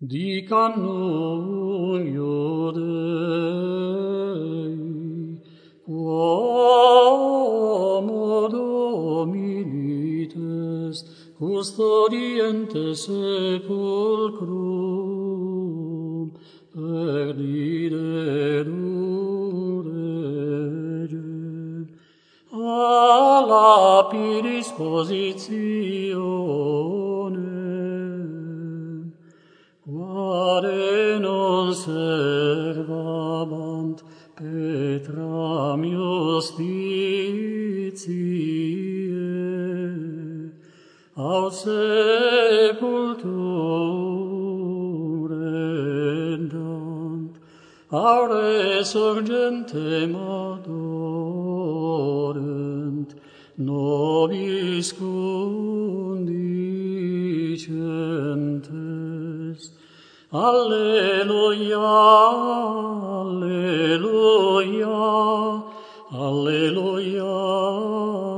Dicannunio Dei, quomo Domini est, custodientes sepulchrum, perdiderum rege, a lapidis positionem, quare non servabant Petram justitiae, aut sepultum rendant, aut resurgentem adorent, nobis condicentes. Alleluia, alleluia, alleluia.